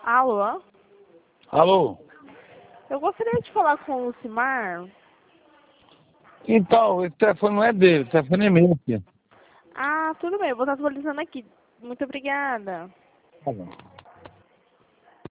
Alô? Alô? Eu gostaria de falar com o Lucimar. Então, esse telefone não é dele, esse telefone é meu, filho. Ah, tudo bem, eu vou estar atualizando aqui. Muito obrigada. Tá bom.